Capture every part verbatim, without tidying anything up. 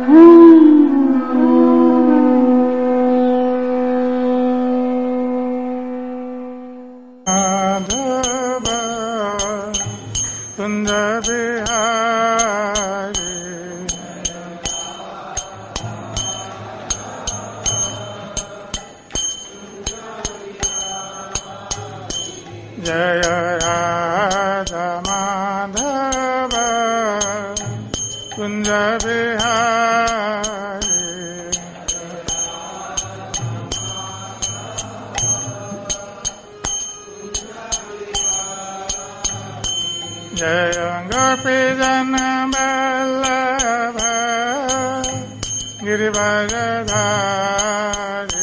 जय राधा माधव कुंज बिहारी जय गोपी जन वल्लभ गिरिवरधारी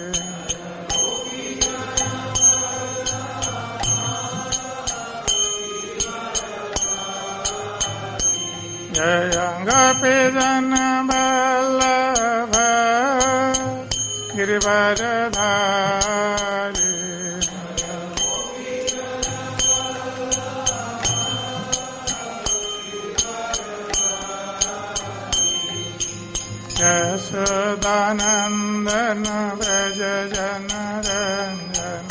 जय गोपी जन वल्लभ गिरिवरधारी यशोदानंदन व्रज जन रंजन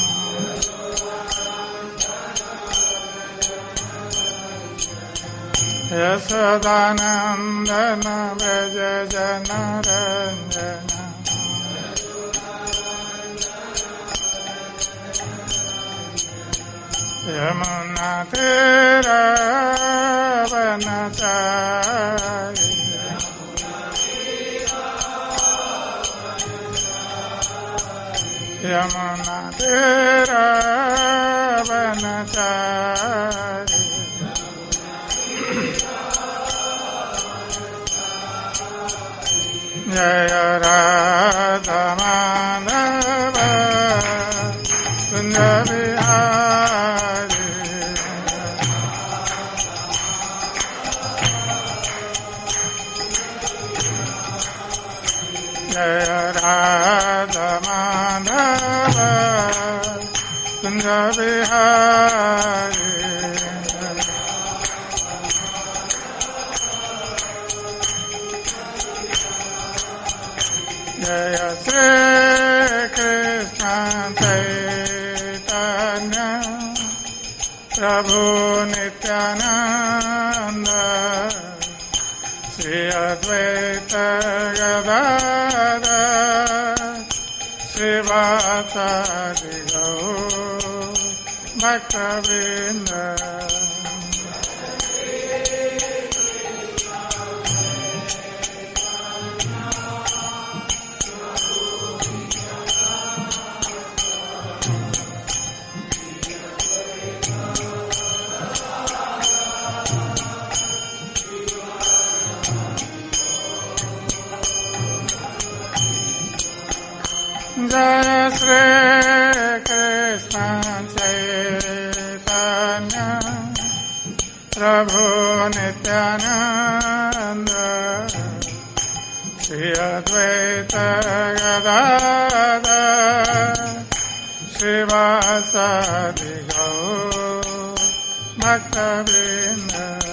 यशोदानंदन व्रज जन रंजन यमुना तेरा वनचारी यमुना तेरा वनचारी जय राधा माधव कुंज बिहारी जय राधा माधव कुंज बिहारी जय श्री कृष्ण चैतन्य प्रभु नित्यानंद श्री अद्वैत गदाधर श्रीवासादि गौर भक्तवृंद जय श्री कृष्ण चैतन्य प्रभु नित्यानंद श्री अद्वैत गदाधर श्रीवासादि गौर भक्तवृंद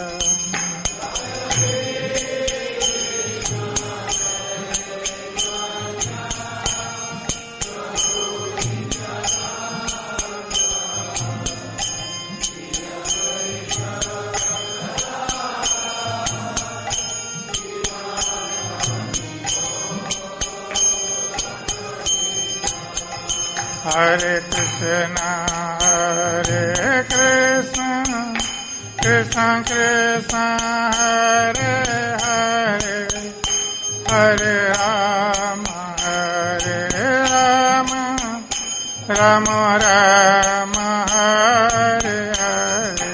हरे कृष्ण हरे कृष्ण कृष्ण कृष्ण हरे हरे हरे राम हरे राम राम राम हरे हरे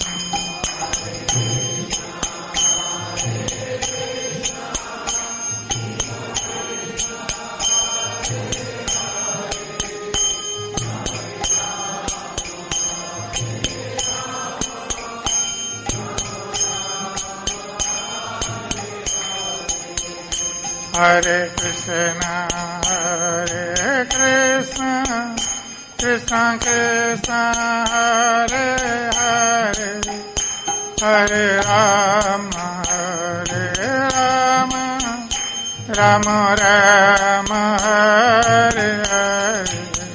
हरे कृष्ण हरे कृष्ण कृष्ण कृष्ण हरे हरे हरे राम हरे Ram Ram Ram Hare Hare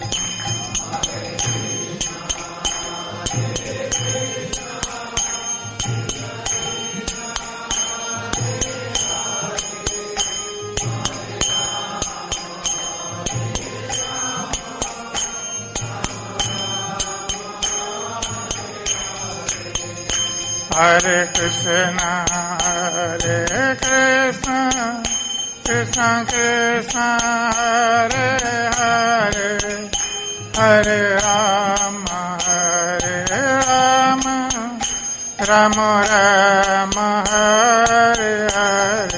Hare Krishna, Hare Krishna, Krishna Krishna, Hare Hare, Hare Rama, Hare Rama, Rama Rama, Hare Hare.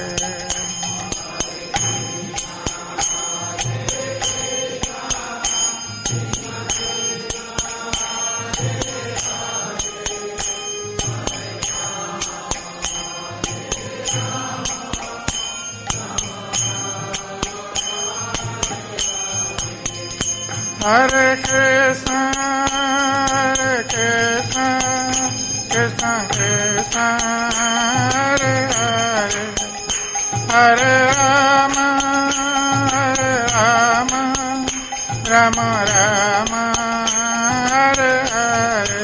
Hare Krishna, Hare Krishna, Krishna Krishna, Hare Hare, Hare Rama, Hare Rama, Rama Rama, Hare Hare.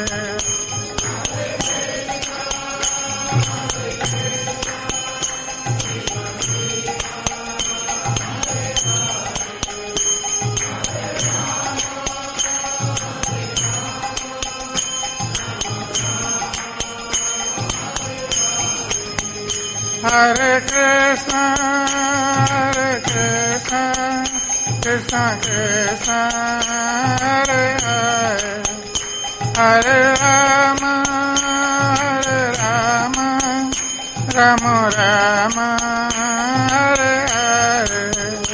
Hare Krishna, Hare Krishna, Krishna Krishna, Hare Hare, Hare Rama, Hare Rama, Rama Rama, Hare Hare.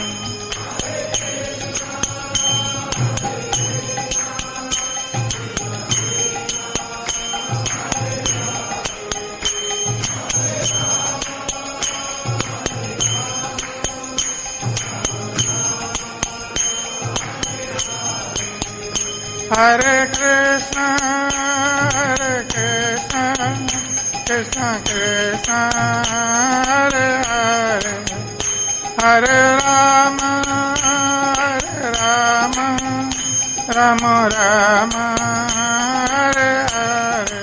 Hare Krishna, Hare Krishna, Krishna Krishna, Hare Hare, Hare Rama, Hare Rama, Rama Rama, Hare Hare.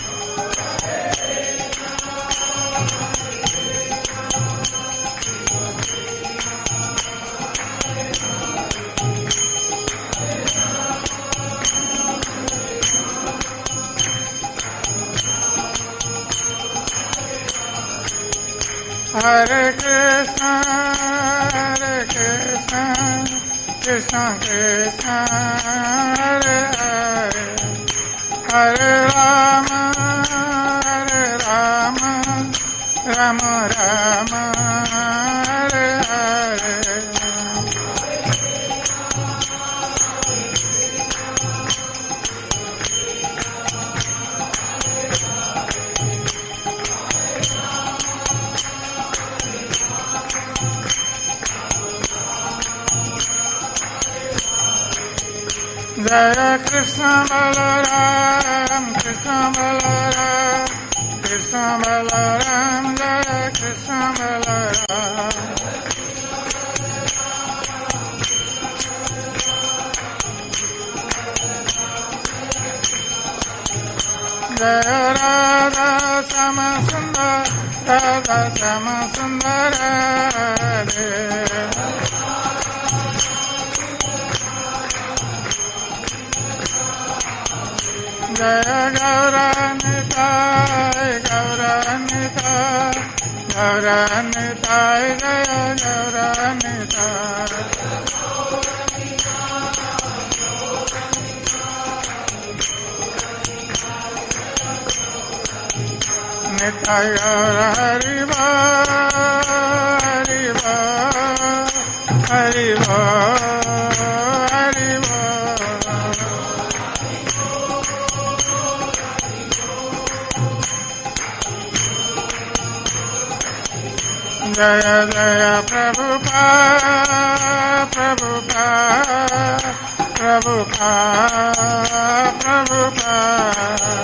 Hare Krishna, Hare Krishna, Krishna Krishna, Hare Hare, Hare Rama, Hare Rama, Rama Rama, Hare Hare. Jaya Krishna Balaram, Krishna Balaram, Krishna Balaram, Jaya Krishna Balaram. Jaya Radha Sama Sundar, Radha Sama Sundar Radhe. Jaya Gauranitai, Gauranitai, Gauranitai, Jaya Gauranitai. Nitai Gaur Hariva, Hariva, Hariva, Hariva. Jaya Jaya Prabhupada, Prabhupada, Prabhupada, Prabhupada.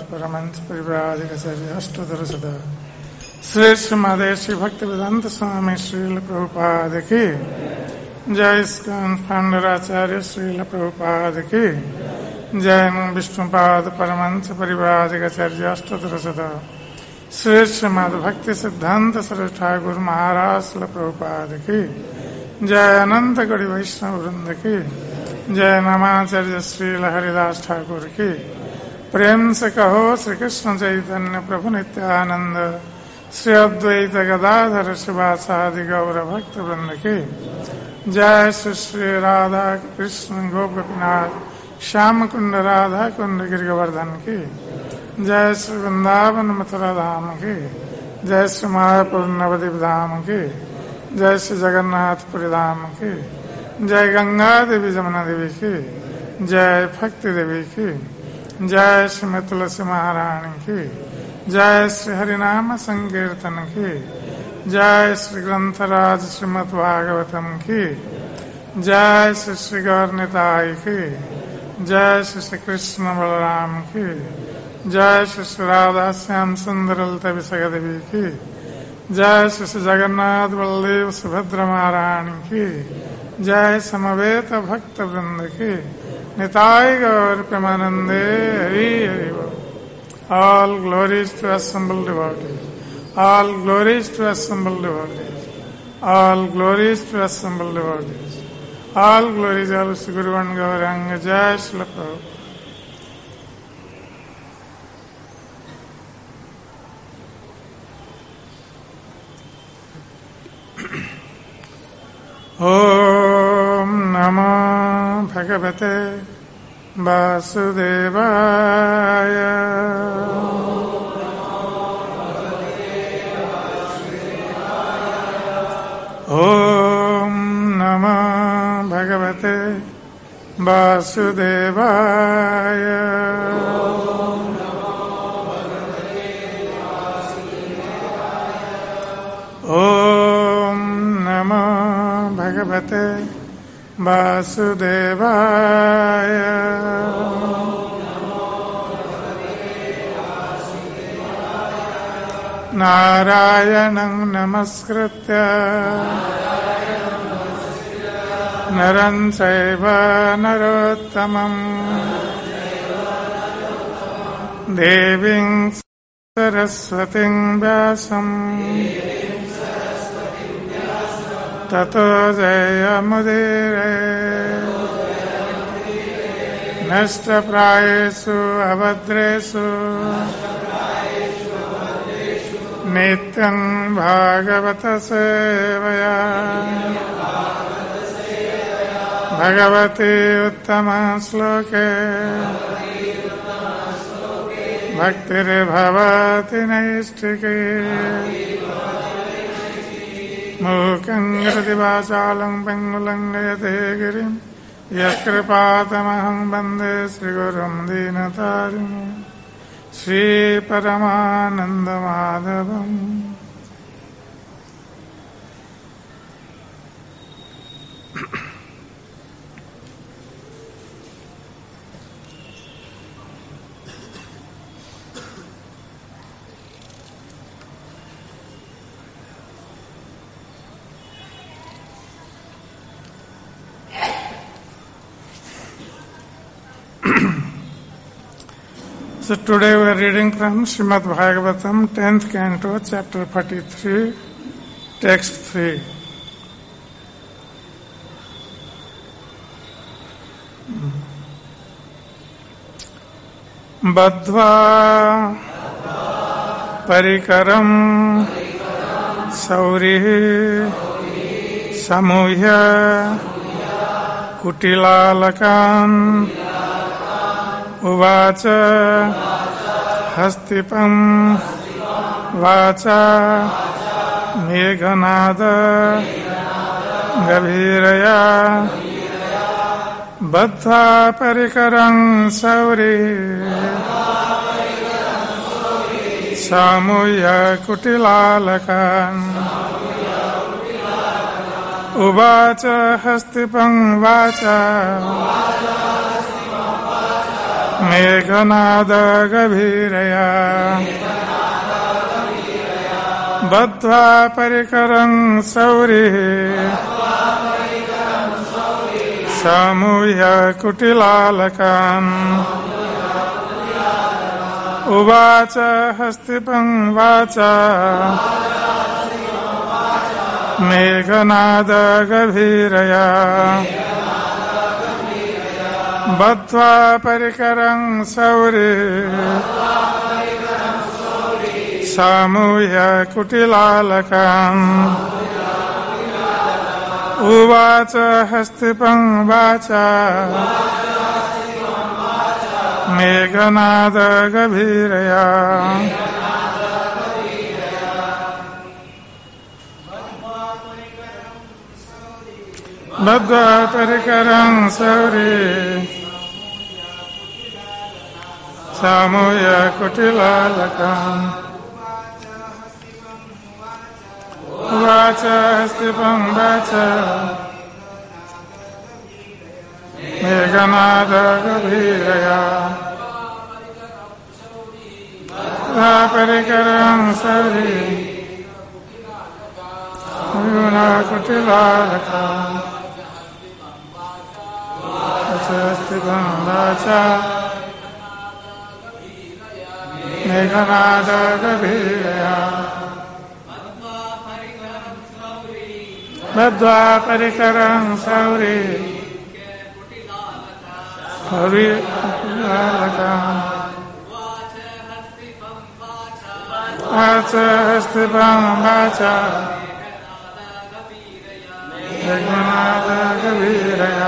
परमंश परिव्राजकाचार्य अष्टोत्तर सदा श्रेष्ठ महादेव भक्ति वेदांत स्वामी श्रील प्रभुपाद की जय। स्कंद खंडराचार्य श्रील प्रभुपाद की जय। विष्णुपाद परमंश परिव्राजकाचार्य अष्टोत्तर सदा श्रेष्ठ माधव भक्ति सिद्धांत सरस्वती ठाकुर महाराज श्रील प्रभुपाद की जय। अनंत गढ़ी वैष्णव वृंद की जय। नमाचार्य श्रील हरिदास ठाकुर की प्रेम से कहो श्री कृष्ण चैतन्य प्रभु नित्यानंद श्री अद्वैत गदाधर शिवासादि गौर भक्त वृंद की जय। श्री श्री राधा कृष्ण गोप गोपीनाथ श्याम कुंड राधा कुंड गिरिवर्धन की जय। श्री वृंदावन मथुरा धाम की जय। श्री मायापुर नवदीप धाम की जय। श्री जगन्नाथपुरी धाम की जय। गंगा देवी जमुना देवी की जय। भक्ति देवी की जय। श्री तुलसी महारानी की जय। श्री हरिनाम संकीर्तन की जय। श्री ग्रंथराज श्रीमद् भागवतम की जय। श्री श्री गौर निताई की जय। श्री श्री कृष्ण बलराम की जय। श्री श्री राधा श्याम सुंदर ललिता विशाखा देवी की जय। श्री श्री जगन्नाथ बलदेव सुभद्रा महारानी की जय। समवेत भक्त वृंद की निताय गौर प्रेमानंदे हरि हरि बोल। All glories to assembled devotees. All glories to assembled devotees. All glories to assembled devotees. All glories all to Guru and Gauranga. Jai Shri Prabhupada. Om Namo Bhagavate Vasudevaya. Om Namo Bhagavate Vasudevaya. Om Namo Bhagavate Vasudevaya. Narayanam namaskritya naram chaiva narottamam devim saraswatim vyasam tato jayamudire nashta prayesu abhadresu नित्यं भागवत सेवया भगवती उत्तम श्लोके भक्तिर्भवति नैष्ठिकी मूकं करोति वाचालं पङ्गुलं नयते गिरिं यत्कृपातमहं वन्दे श्रीगुरुं दीनतारिणम् Shri Paramananda Madhavam. So today we are reading from Srimad Bhagavatam, tenth canto, chapter forty-three, text three. Badhva parikaram saurihi samuhya kutilalakan uvacha hastipam vacha meghanada gabhiraya baddha parikaram sauri samuya kutilalakan uvacha hastipam vacha Meghnad गभीरया बद्ध्वा परिकरं सौरिः समूह्य कुटिलालकान् उवाच हस्तिपं वाचा मेघनाद गभीरया बद्ध्वा परिकरं सौरिः समूह्य कुटिलालकान् उवाच हस्तिपं वाचा मेघनाद गभीरया बद्ध्वा परिकरं सौरिः समूह्य कुटिलालकान् उवाच हस्तिपं वाचा मेघनाद गभीरया बद्ध्वा परिकरं सौरिः समूह्य कुटिलालकान् हस्तिपं वाचा मेघनाद गभीरया बद्ध्वा परिकरं सौरिः कुटिलालकान् उवाच हस्तिपं वाचा मेघनाद गभीरया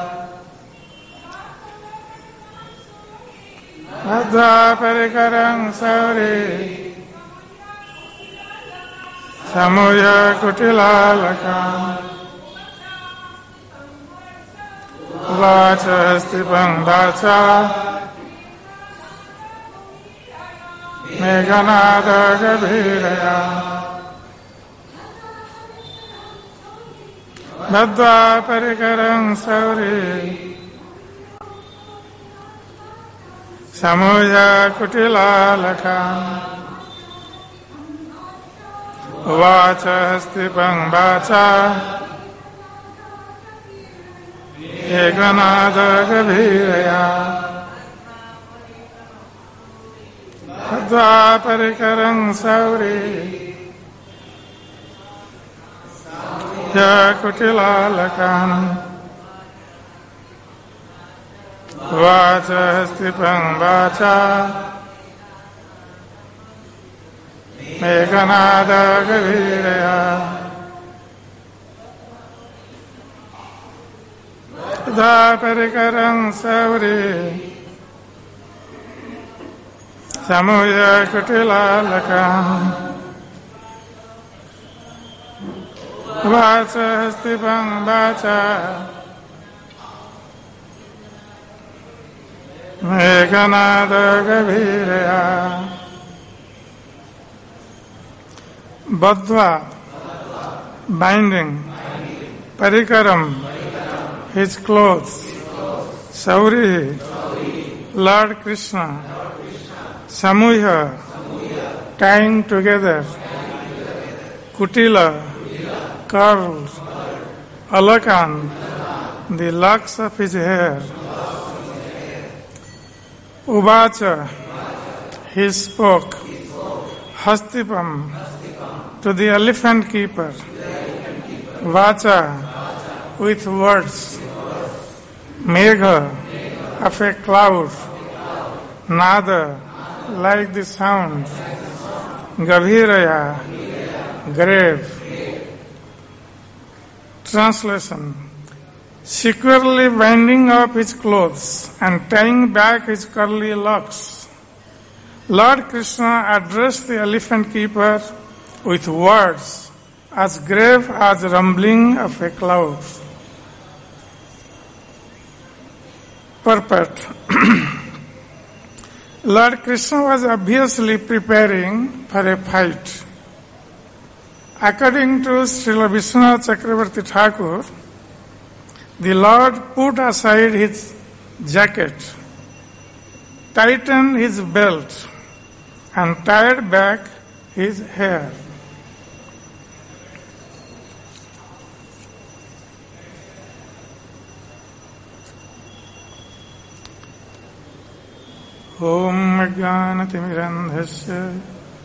बद्ध्वा परिकरं सौरिः समूह्य कुटिलालकान् उवाच हस्तिपं वाचा मेघनाद गभीरया बद्ध्वा परिकरं सौरिः समूह्य कुटिलालकान् उवाच हस्तिपं वाचा मेघनाद गभीरया बद्ध्वा परिकरं सौरिः कुटिलालकान् उवाच हस्तिपं वाचा मेघनाद गभीरया बद्ध्वा परिकरं सौरिः समूह्य कुटिलालकान् उवाच हस्तिपं वाचा मेघनाद गभीरया बद्ध्वा binding parikaram his clothes saurihi Lord Krishna samuha tying together kutila curls alakan the locks of his hair uvacha he spoke hastipam to the elephant keeper vacha with words megha of a cloud nada like the sound gavhiraya grave. Translation: securely winding up his clothes and tying back his curly locks, Lord Krishna addressed the elephant keeper with words as grave as rumbling of a cloud. Purport: Lord Krishna was obviously preparing for a fight. According to Srila Vishwanath Chakravarti Thakur, the Lord put aside his jacket tightened his belt and tied back his hair. Om Jnanatimirandhasya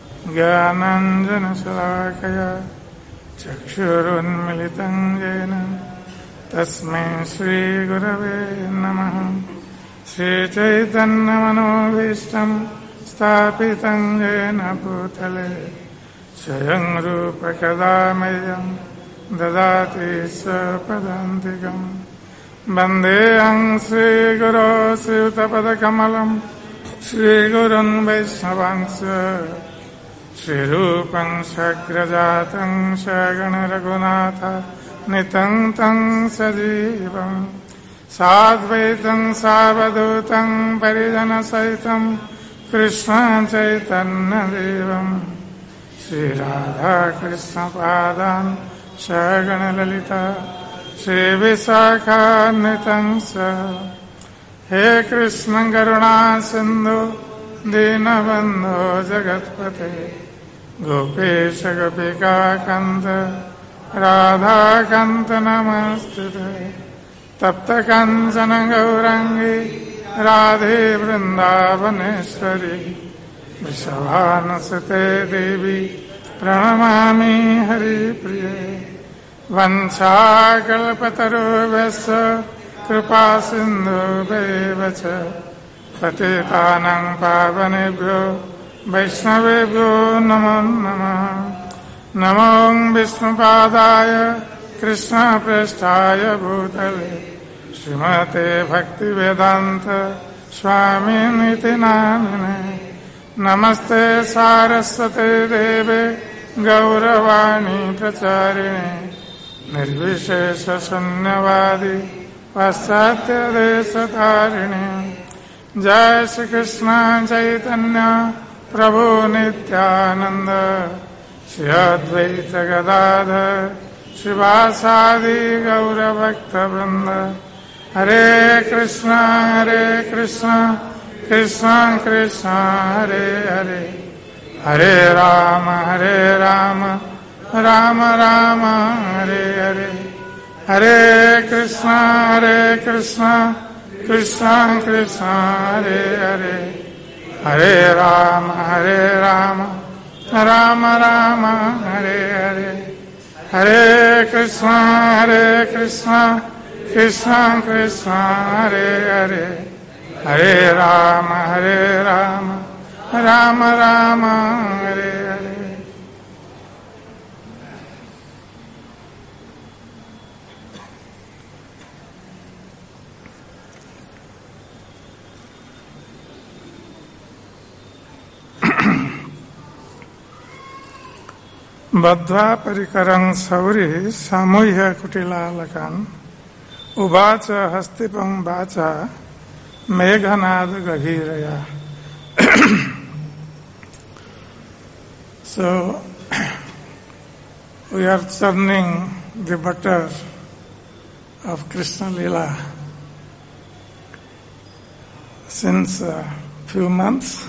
Jnananjana-salakaya Chakshurunmilitam Jena Tasmai Shri Gurave Namaha Shri Chaitanya Manobhishtam Sthapitam Jena Bhutale Swayam Rupa Kadamayam Dadati Sapadantikam Bandeham Shri Guru Sri Utapada Kamalam Shri Gurun Vaishnavansya Shri Rupam Sagrajatam Sagana Raghunatha Nitam Tam Sajivam Sadvaitam Savadutam Parijana Saitam Krishna Chaitanya Devam Shri Radha Krishna Padan Sagana Lalita Shri Visakha Nitam Sa He Krishna Karuna Sindhu Dinabandhu Jagatpate Gopesha Gopika Kanta Radha Kanta Namastute Tapta Kanchana Gaurangi Radhe Vrindavaneshwari Vrishabhanasate Devi Pranamami Hari Priye Vanchakalpatarubhyasya Kripa Sindhu Bevacha Patitanang Pavanebhyo Vaishnavebhyo Namo Namah Namo Vishnupadaya Krishna Prasthaya Bhutale Srimate Bhaktivedanta Swami Niti Namine Namaste Saraswate Deve Gauravani Pracharine Nirvishesha Sunyavadi Pasatya Desatarini Jai Shri Krishna Chaitanya Prabhu Nityananda Shri Advaita Gadadhar Srivasadi Gaura Bhakta Vrinda Hare Krishna Hare Krishna Krishna Krishna Hare Hare Hare Rama Hare Rama Rama Rama Hare Hare Hare Krishna Hare Krishna Krishna Krishna Hare Hare Hare Rama Hare Rama Rama Rama Hare Hare Hare Krishna Hare Krishna Krishna Krishna Hare Hare Hare Rama Hare Rama Rama Rama Hare Hare. Badva Parikarang Sauri Samuhya Kutilalakan Uvacha Hastipam Vacha Meghanad Gahiraya. So, we are churning the butter of Krishna Lila since a few months.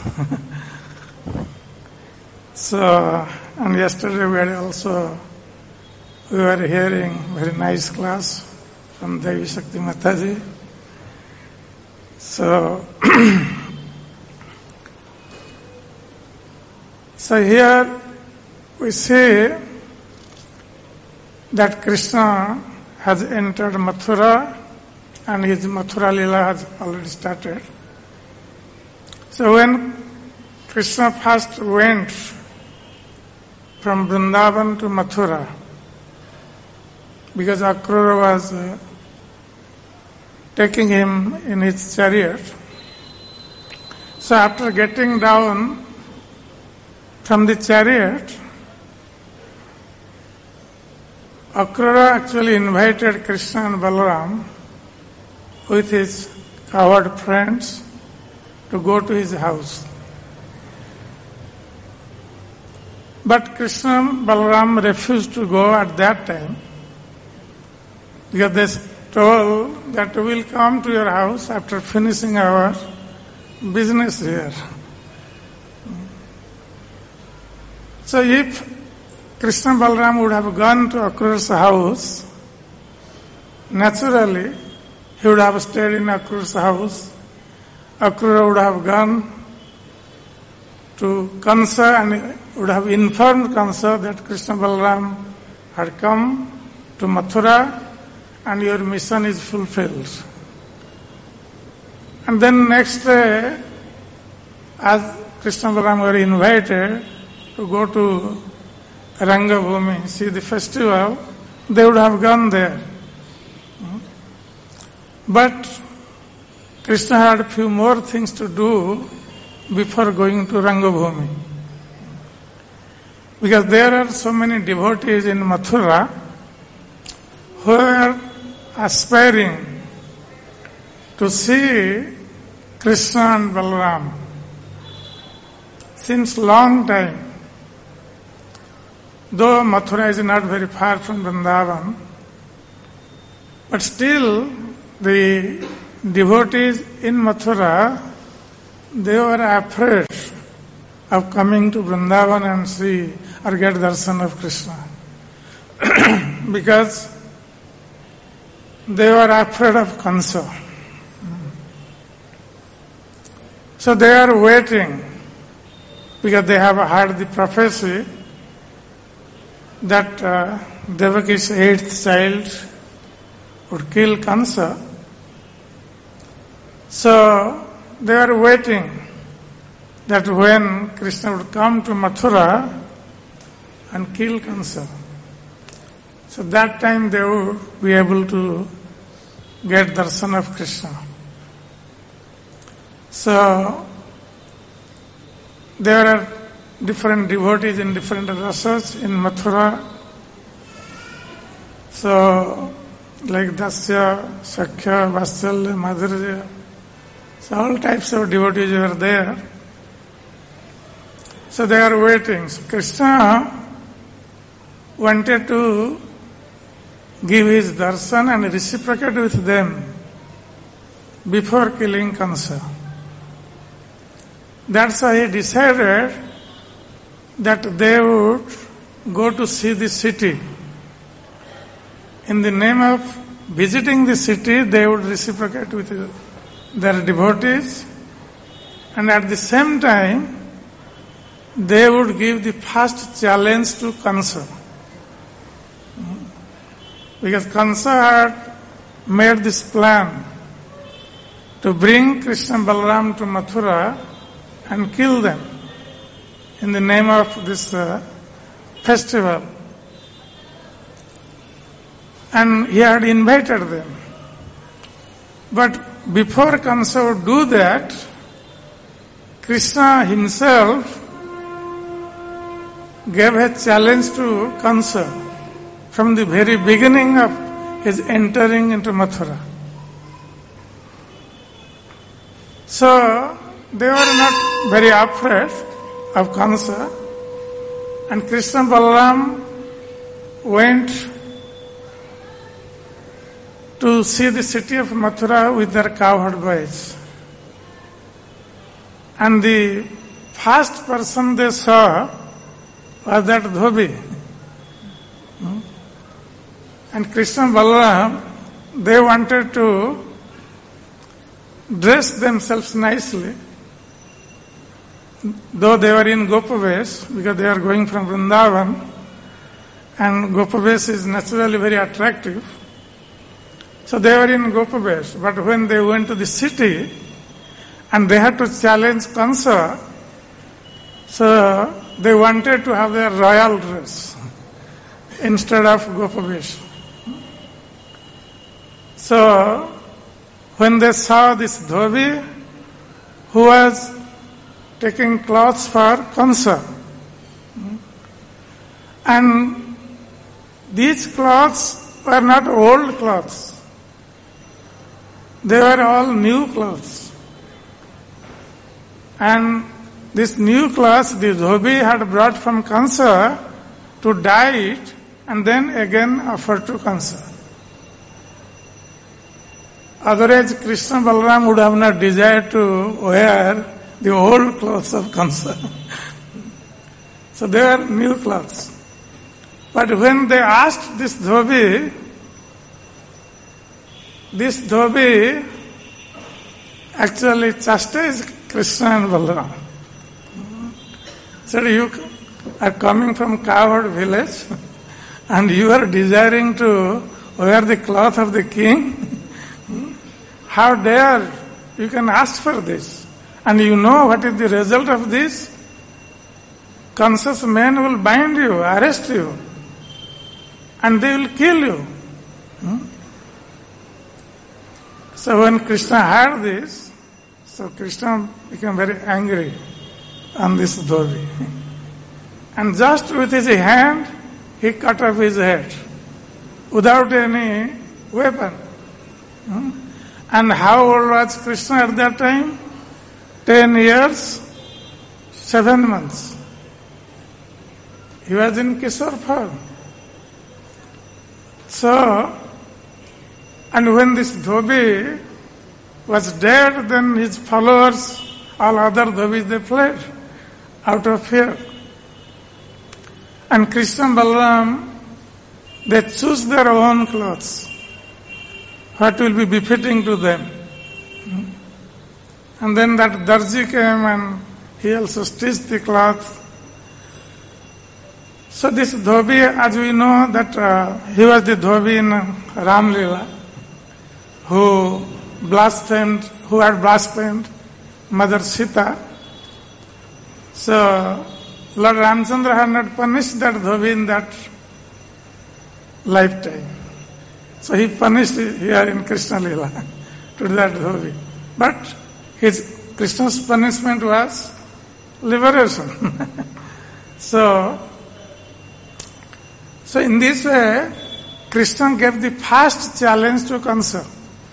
So, and yesterday we had also, we were hearing very nice class from Devi Shakti Mataji. So, so here we see that Krishna has entered Mathura and his Mathura Lila has already started. So when Krishna first went from Vrindavan to Mathura, because Akrura was uh, taking him in his chariot. So after getting down from the chariot, Akrura actually invited Krishna and Balaram with his cowherd friends to go to his house. But Krishna and Balaram refused to go at that time because they told that we will come to your house after finishing our business here. So if Krishna Balaram would have gone to Akrura's house, naturally he would have stayed in Akrura's house. Akrura would have gone to Kansa and would have informed Kansa that Krishna Balaram had come to Mathura and your mission is fulfilled. And then next day, as Krishna Balaram were invited to go to Rangabhumi, see the festival, they would have gone there. But Krishna had a few more things to do before going to Rangabhumi. Because there are so many devotees in Mathura who are aspiring to see Krishna and Balaram since long time. Though Mathura is not very far from Vrindavan, but still the devotees in Mathura, they were afraid of coming to Vrindavan and see or get darshan of Krishna. Because they were afraid of Kansa. So they are waiting because they have heard the prophecy that uh, Devaki's eighth child would kill Kansa. So they are waiting that when Krishna would come to Mathura and kill Kansa. So that time they would be able to get darshan of Krishna. So there are different devotees in different rasas in Mathura. So like Dasya, Sakhya, Vatsalya, Madhurya. So all types of devotees are there. So they are waiting. So Krishna wanted to give his darshan and reciprocate with them before killing Kansa. That's why he decided that they would go to see the city. In the name of visiting the city, they would reciprocate with their devotees, and at the same time, they would give the first challenge to Kansa. Because Kansa had made this plan to bring Krishna Balaram to Mathura and kill them in the name of this uh, festival. And he had invited them. But before Kansa would do that, Krishna himself gave a challenge to Kansa from the very beginning of his entering into Mathura. So they were not very afraid of Kansa, and Krishna Balaram went to see the city of Mathura with their cowherd boys. And the first person they saw was that Dhobi. And Krishna Balaram, they wanted to dress themselves nicely, though they were in Gopavesh, because they are going from Vrindavan, and Gopavesh is naturally very attractive. So they were in Gopavesh, but when they went to the city and they had to challenge Kansa, so they wanted to have their royal dress instead of Gopavesh. So when they saw this Dhobi, who was taking clothes for Kansa, and these clothes were not old clothes. They were all new clothes. And this new clothes the Dhobi had brought from Kansa to dye it and then again offer to Kansa. Otherwise, Krishna Balaram would have not desired to wear the old clothes of Kamsa. So they were new clothes. But when they asked this dhobi, this dhobi actually chastised Krishna and Balaram. Said, you are coming from cowherd village and you are desiring to wear the cloth of the king. How dare you can ask for this? And you know what is the result of this? Conscious men will bind you, arrest you, and they will kill you. Hmm? So when Krishna heard this, so Krishna became very angry on this dhobi. And just with his hand, he cut off his head without any weapon. Hmm? And how old was Krishna at that time? Ten years, seven months. He was in Kishore form. So, and when this dhobi was dead, then his followers, all other dhobis, they fled out of fear. And Krishna and Balaram, they choose their own clothes. What will be befitting to them. And then that Darji came and he also stitched the cloth. So this dhobi, as we know, that uh, he was the dhobi in Ram Leela, who blasphemed, who had blasphemed Mother Sita. So Lord Ramchandra had not punished that dhobi in that lifetime. So he punished here in Krishna Leela to that dhobi. But his Krishna's punishment was liberation. so, so in this way, Krishna gave the first challenge to Kamsa.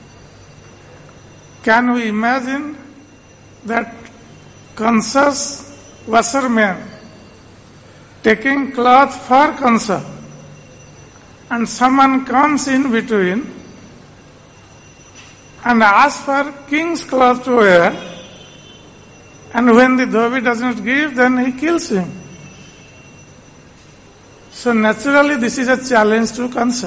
Can we imagine that Kamsa's washerman taking cloth for Kamsa, and someone comes in between and asks for king's cloth to wear, and when the dhobi does not give, then he kills him. So naturally this is a challenge to Kamsa.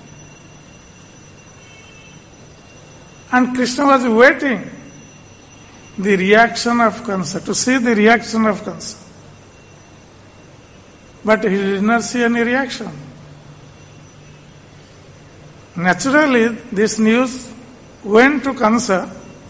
And Krishna was waiting the reaction of Kamsa, to see the reaction of Kamsa. But he did not see any reaction. Naturally, this news went to Kamsa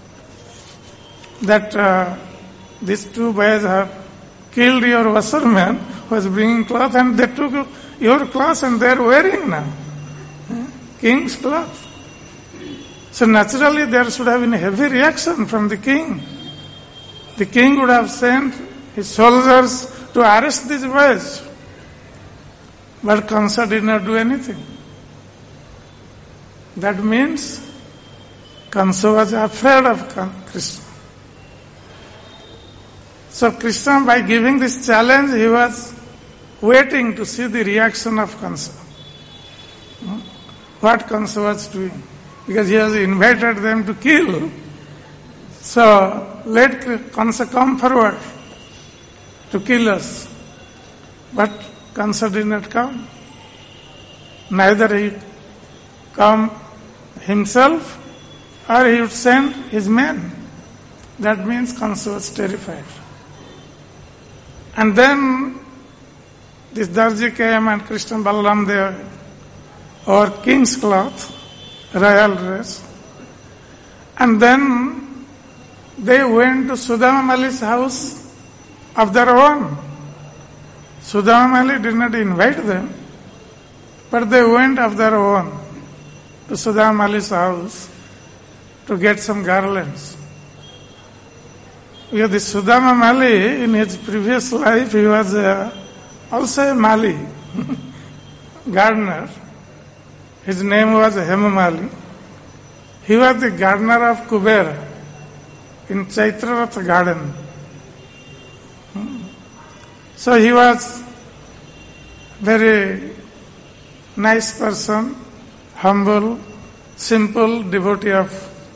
that uh, these two boys have killed your washerman who was bringing cloth, and they took your cloth and they are wearing now. King's cloth. So naturally there should have been a heavy reaction from the king. The king would have sent his soldiers to arrest these boys. But Kamsa did not do anything. That means Kamsa was afraid of Krishna. So Krishna, by giving this challenge, he was waiting to see the reaction of Kamsa. What Kamsa was doing. Because he has invited them to kill. So let Kamsa come forward to kill us. But Kamsa did not come. Neither he come himself or he would send his men. That means Kamsa was terrified. And then this Darji came and Krishna Balaram, they wore king's cloth, royal dress. And then they went to Sudama Mali's house of their own. Sudama Mali did not invite them, but they went of their own to Sudama Mali's house to get some garlands. Because the Sudama Mali, in his previous life, he was uh, also a Mali, gardener. His name was Hema Mali. He was the gardener of Kubera in Chaitraratha garden. So he was very nice person, humble, simple devotee of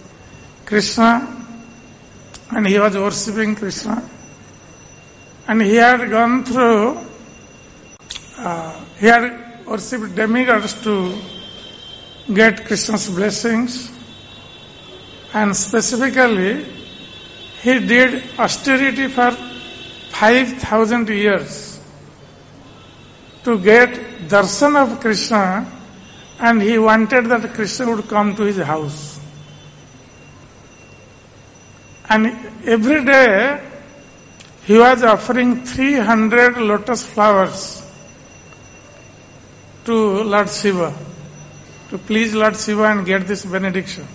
Krishna, and he was worshipping Krishna. And he had gone through, uh, he had worshipped demigods to get Krishna's blessings. And specifically, he did austerity for five thousand years to get darshan of Krishna, and he wanted that Krishna would come to his house. And every day, he was offering three hundred lotus flowers to Lord Shiva, to please Lord Shiva and get this benediction.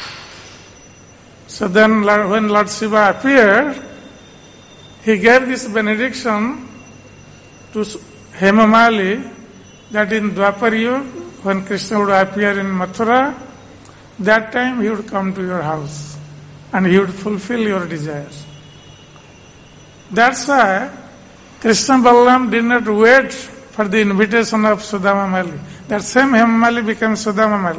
So then when Lord Shiva appeared, he gave this benediction to Hemamali that in Dwapar Yuga, when Krishna would appear in Mathura, that time he would come to your house and he would fulfill your desires. That's why Krishna Balaram did not wait for the invitation of Sudama Mali. That same Hemamali became Sudama Mali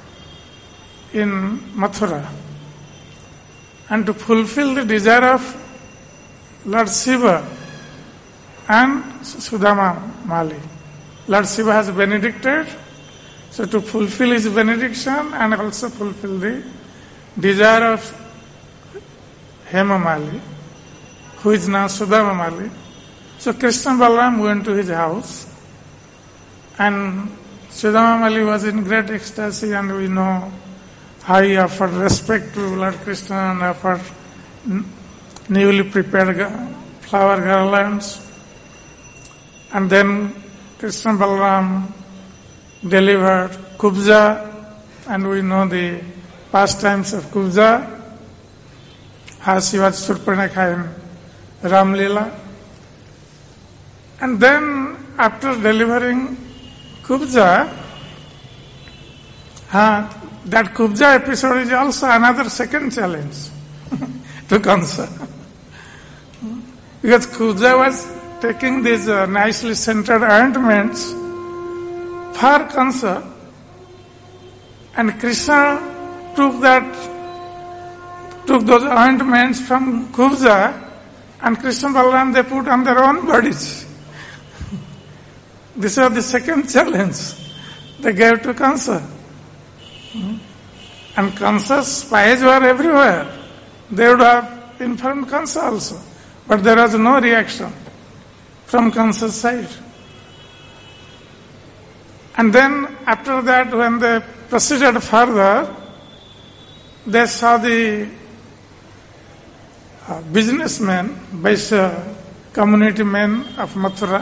in Mathura. And to fulfill the desire of Lord Shiva and Sudama Mali. Lord Shiva has benedicted, so to fulfill his benediction and also fulfill the desire of Hemamali, who is now Sudama Mali. So Krishna Balaram went to his house, and Sudama Mali was in great ecstasy, and we know how he offered respect to Lord Krishna and offered newly prepared flower garlands. And then Krishna Balaram delivered Kubja, and we know the pastimes of Kubja, how she was Surpanakha in Ram Leela. And then after delivering Kubja, uh, that Kubja episode is also another second challenge to Kansa. Because Kubja was taking these uh, nicely scented ointments for Kansa, and Krishna took that, took those ointments from Kubja, and Krishna Balaram they put on their own bodies. This was the second challenge they gave to Kansa. And Kansa's spies were everywhere. They would have informed Kansa also. But there was no reaction from Kansa's side. And then after that, when they proceeded further, they saw the uh, businessmen, Vaishya community men of Mathura,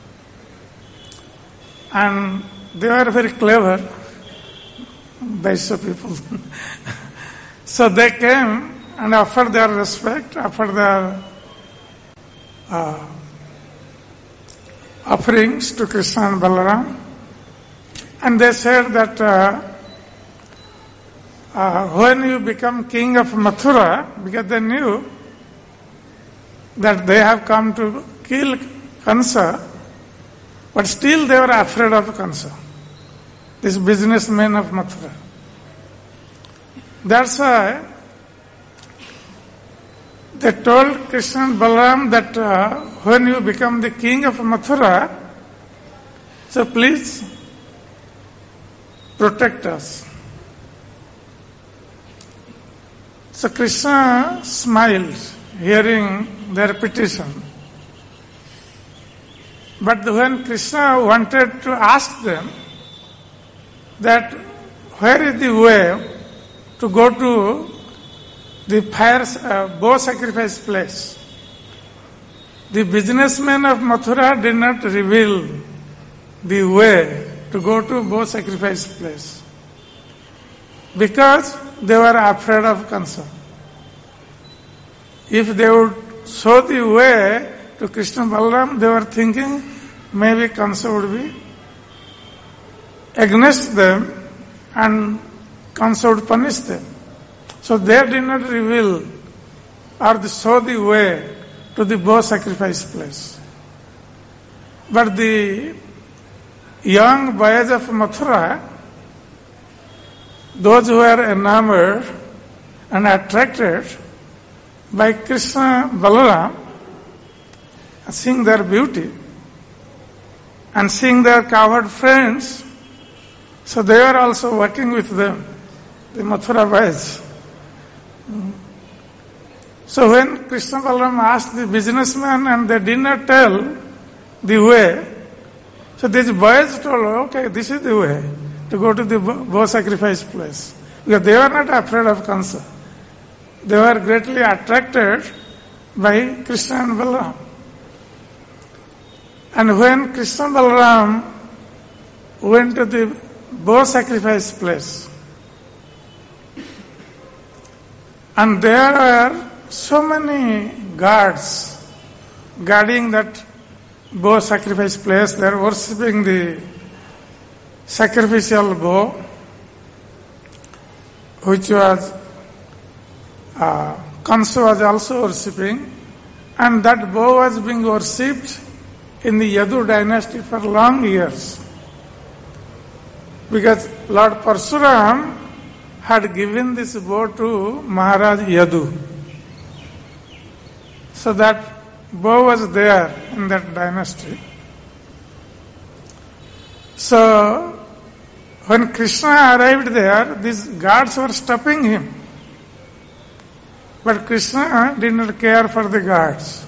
and they were very clever, Vaishya people. So they came and offered their respect, offered their uh, offerings to Krishna and Balaram. And they said that uh, uh, when you become king of Mathura, because they knew that they have come to kill Kansa, but still they were afraid of Kansa, these businessmen of Mathura. That's why they told Krishna and Balaram that uh, when you become the king of Mathura, so please protect us. So Krishna smiled, hearing their petition. But when Krishna wanted to ask them that where is the way to go to the fire uh, bow sacrifice place, the businessmen of Mathura did not reveal the way to go to bow sacrifice place because they were afraid of Kansa. If they would show the way to Krishna Balaram, they were thinking maybe Kansa would be against them and Kansa would punish them. So they did not reveal or show the way to the bow sacrifice place. But the young boys of Mathura, those who were enamored and attracted by Krishna Balaram, seeing their beauty and seeing their cowherd friends, so they are also working with them, the Mathura boys. So when Krishna Balaram asked the businessman and they did not tell the way, so these boys told, okay, this is the way to go to the bow sacrifice place. Because they were not afraid of Kansa. They were greatly attracted by Krishna and Balaram. And when Krishna Balaram went to the bow sacrifice place, and there were so many guards guarding that bow sacrifice place, they are worshipping the sacrificial bow, which was uh, Kansa was also worshipping, and that bow was being worshipped in the Yadu dynasty for long years. Because Lord Parsuram had given this bow to Maharaj Yadu. So that bow was there in that dynasty. So when Krishna arrived there, these guards were stopping him. But Krishna did not care for the guards.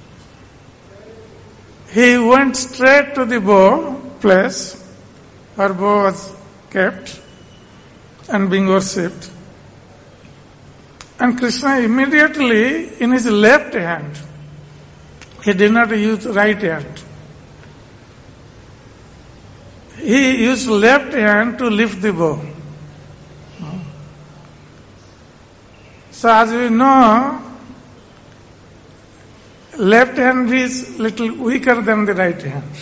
He went straight to the bow place where bow was kept and being worshipped. And Krishna immediately, in his left hand, he did not use right hand. He used left hand to lift the bow. So as we know, left hand is little weaker than the right hand.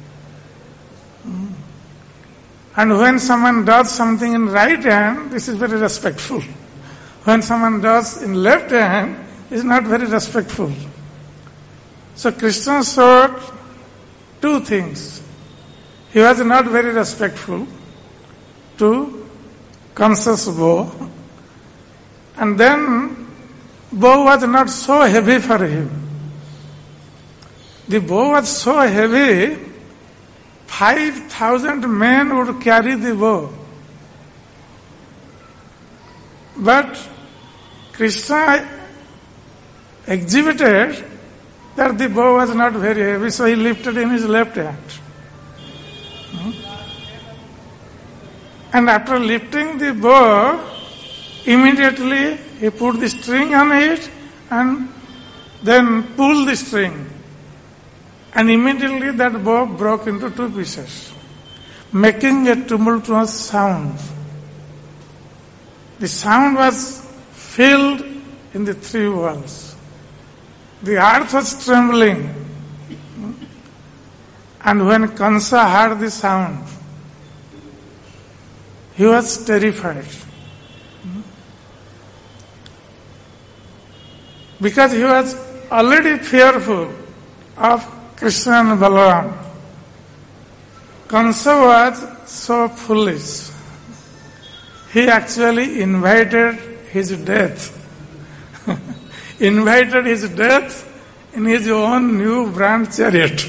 And when someone does something in right hand, this is very respectful. When someone does in left hand, it is not very respectful. So Krishna showed two things. He was not very respectful to Kansa's bow, and then bow was not so heavy for him. The bow was so heavy, five thousand men would carry the bow. But Krishna exhibited that the bow was not very heavy, so he lifted in his left hand. And after lifting the bow, immediately he put the string on it and then pulled the string. And immediately that bow broke into two pieces, making a tumultuous sound. The sound was filled in the three worlds. The earth was trembling. And when Kansa heard the sound, he was terrified. Because he was already fearful of Krishna and Balaram. Kansa was so foolish. He actually invited his death. invited his death in his own new brand chariot.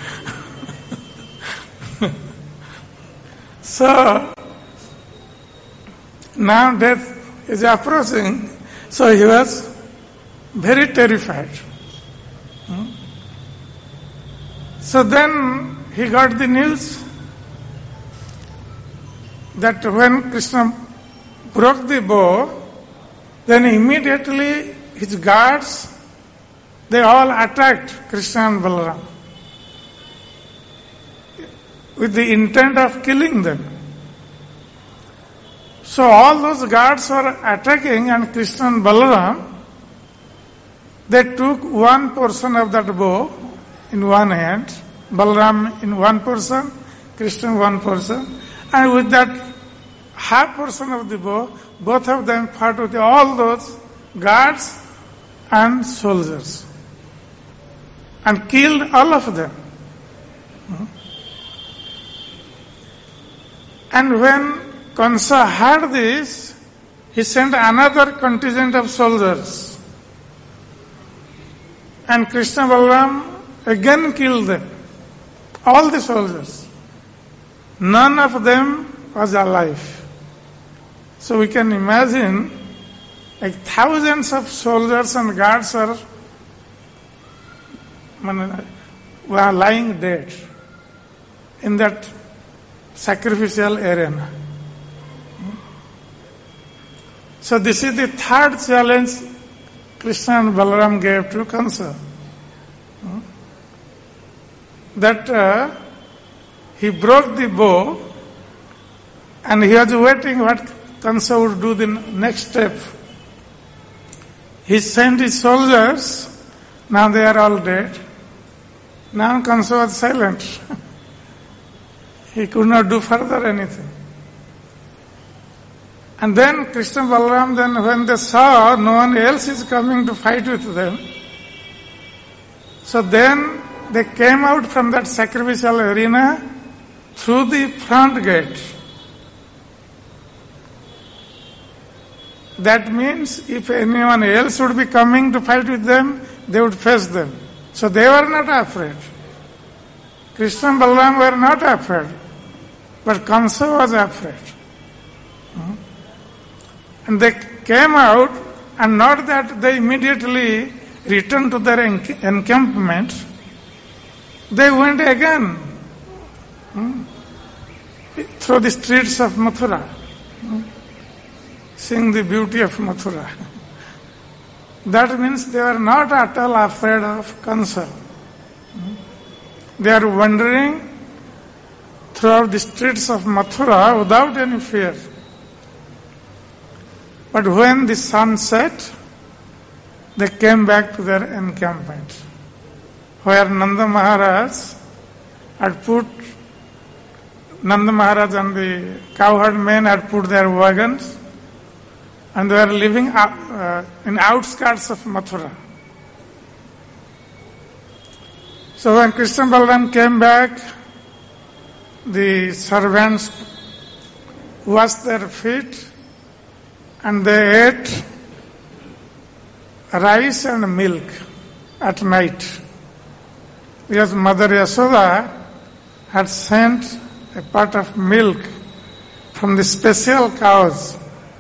So, now death is approaching, so he was very terrified. So then he got the news that when Krishna broke the bow, then immediately his guards, they all attacked Krishna and Balaram with the intent of killing them. So all those guards were attacking, and Krishna and Balaram, they took one portion of that bow in one hand, Balaram in one portion, Krishna one portion, and with that half portion of the bow, both of them fought with all those guards and soldiers and killed all of them. And when Kansa heard this, he sent another contingent of soldiers. And Krishna Balaram again killed them. All the soldiers. None of them was alive. So we can imagine like thousands of soldiers and guards are were lying dead in that sacrificial arena. So this is the third challenge Krishna and Balaram gave to Kansa. That uh, he broke the bow and he was waiting what Kansa would do the next step. He sent his soldiers, now they are all dead. Now Kansa was silent. He could not do further anything. And then Krishna Balaram, then when they saw no one else is coming to fight with them, so then they came out from that sacrificial arena through the front gate. That means if anyone else would be coming to fight with them, they would face them. So they were not afraid. Krishna and Balaram were not afraid. But Kansa was afraid. And they came out, and not that they immediately returned to their encampment. They went again hmm, through the streets of Mathura, hmm, seeing the beauty of Mathura. That means they were not at all afraid of Kansa. Hmm. They are wandering throughout the streets of Mathura without any fear. But when the sun set, they came back to their encampment, where Nanda Maharaj had put, Nanda Maharaj and the cowherd men had put their wagons, and they were living uh, in outskirts of Mathura. So when Krishna Balaram came back, the servants washed their feet and they ate rice and milk at night. Because Mother Yasoda had sent a pot of milk from the special cows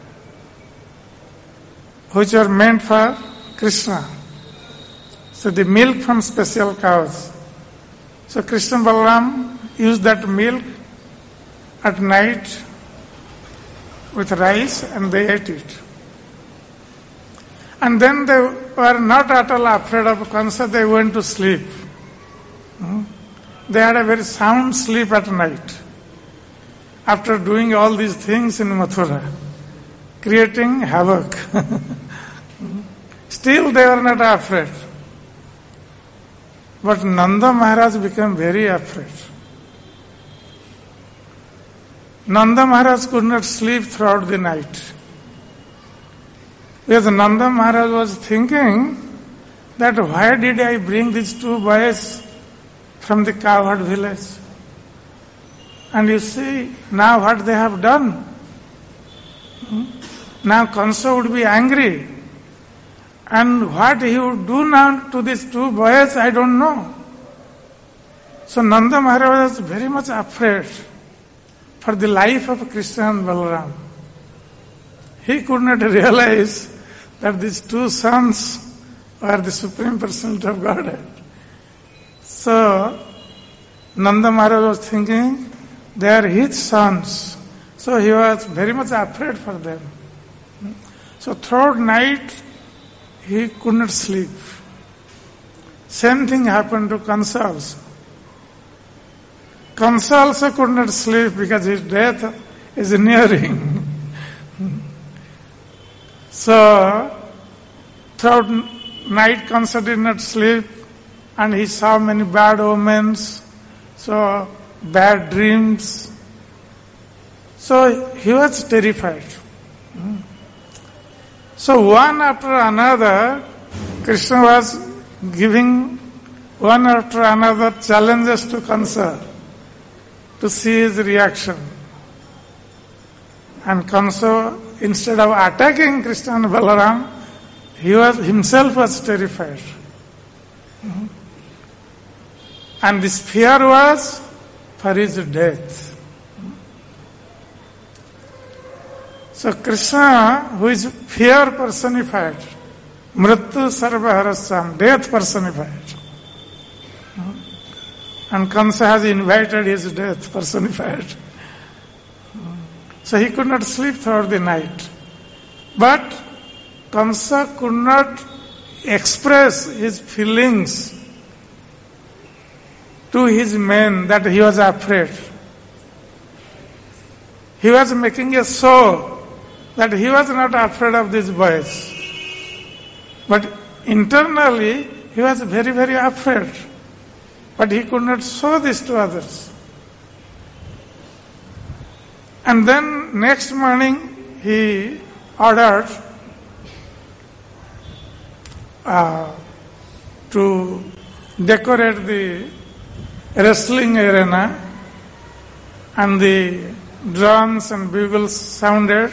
which are meant for Krishna. So the milk from special cows. So Krishna Balaram used that milk at night with rice and they ate it. And then they were not at all afraid of Kansa, they went to sleep. Hmm? They had a very sound sleep at night after doing all these things in Mathura, creating havoc. Still they were not afraid. But Nanda Maharaj became very afraid. Nanda Maharaj could not sleep throughout the night. Because Nanda Maharaj was thinking that why did I bring these two boys from the cowherd village? And you see now what they have done. Now Kansa would be angry. And what he would do now to these two boys, I don't know. So Nanda Maharaj was very much afraid for the life of Krishna and Balaram. He could not realize that these two sons were the Supreme Personality of Godhead. So Nanda Maharaj was thinking, they are his sons. So he was very much afraid for them. So throughout night, he could not sleep. Same thing happened to Kansa also. Kansa also could not sleep because his death is nearing. So, throughout night Kansa did not sleep and he saw many bad omens, so bad dreams. So he was terrified. So one after another, Krishna was giving one after another challenges to Kansa to see his reaction. And Kansa instead of attacking Krishna and Balaram, he was himself was terrified. Mm-hmm. And this fear was for his death. So Krishna, who is fear personified, Mrityu Sarvaharasam, death personified. And Kamsa has invited his death personified. So he could not sleep throughout the night. But Kamsa could not express his feelings to his men that he was afraid. He was making a show that he was not afraid of these boys. But internally, he was very, very afraid. But he could not show this to others. And then next morning, he ordered uh, to decorate the wrestling arena, and the drums and bugles sounded.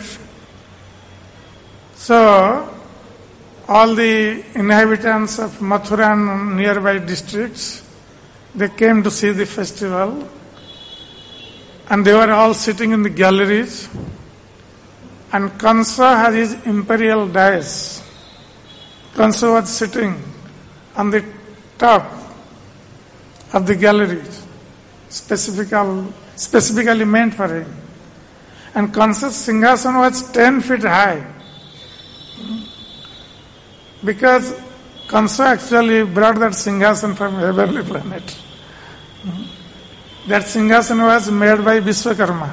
So, all the inhabitants of Mathura and nearby districts, they came to see the festival, and they were all sitting in the galleries, and Kamsa had his imperial dais. Kamsa was sitting on the top of the galleries, specifically, specifically meant for him. And Kamsa's Singhasan was ten feet high, because Kamsa actually brought that Singhasan from heavenly planet. That Singhasan was made by Vishwakarma.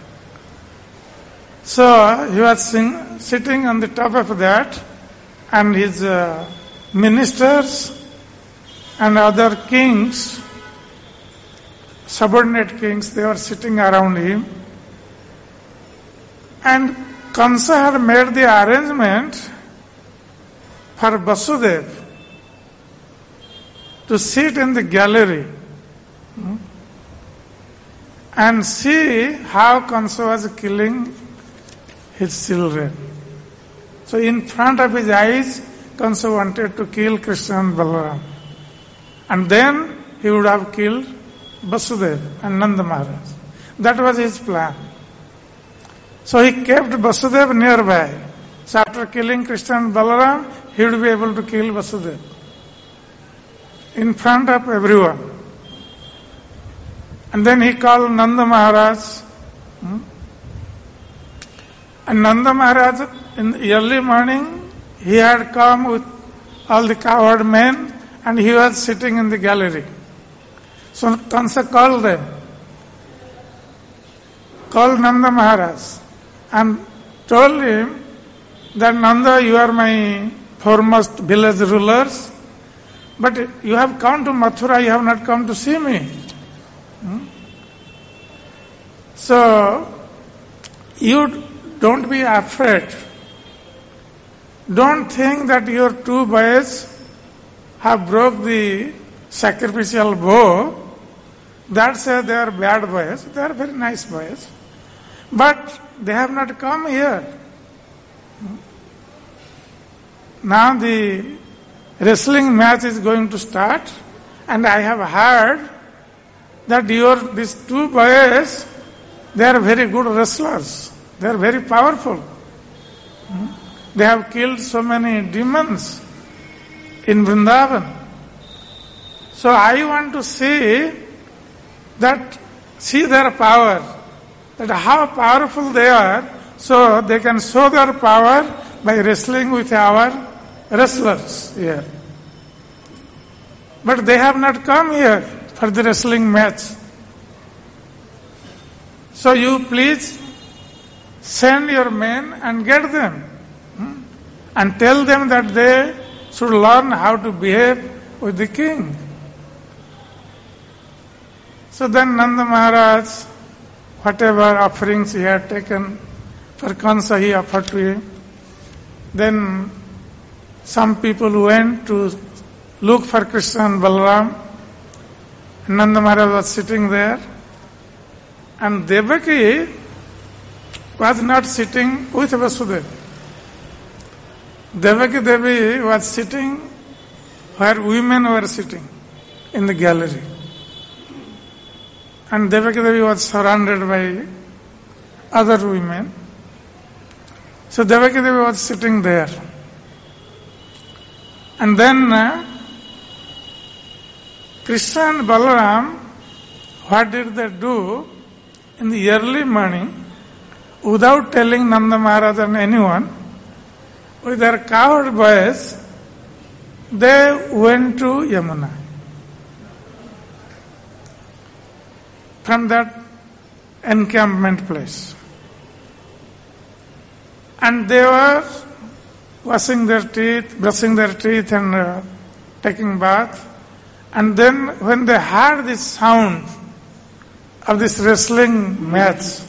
So he was sing, sitting on the top of that, and his uh, ministers and other kings, subordinate kings, they were sitting around him. And Kamsa had made the arrangement for Vasudeva to sit in the gallery and see how Kamsa was killing his children. So in front of his eyes, Kamsa wanted to kill Krishna and Balaram. And then he would have killed Vasudeva and Nanda Maharaj. That was his plan. So he kept Vasudeva nearby. So after killing Krishna and Balaram, he would be able to kill Vasudeva in front of everyone. And then he called Nanda Maharaj. Hmm? And Nanda Maharaj, in the early morning, he had come with all the cowherd men, and he was sitting in the gallery. So Kamsa called them, called Nanda Maharaj, and told him that, Nanda, you are my foremost village rulers, but you have come to Mathura, you have not come to see me. Hmm? So, you don't be afraid. Don't think that your two boys have broke the sacrificial bow. That's why they are bad boys. They are very nice boys. But they have not come here. Now the wrestling match is going to start, and I have heard that your these two boys, they are very good wrestlers. They are very powerful. They have killed so many demons in Vrindavan. So I want to see that, see their power, that how powerful they are, so they can show their power by wrestling with our wrestlers here. But they have not come here for the wrestling match. So you please send your men and get them. Hmm? And tell them that they should learn how to behave with the king. So then Nanda Maharaj, whatever offerings he had taken for Kamsa, he offered to him. Then some people went to look for Krishna and Balaram. Nanda Maharaj was sitting there. And Devaki was not sitting with Vasudeva. Devaki Devi was sitting where women were sitting, in the gallery. And Devaki Devi was surrounded by other women. So Devaki Devi was sitting there. And then uh, Krishna and Balaram, what did they do in the early morning, without telling Nanda Maharaj and anyone, with their cowherd boys, they went to Yamuna. From that encampment place. And they were washing their teeth, brushing their teeth and uh, taking bath. And then when they heard this sound of this wrestling match,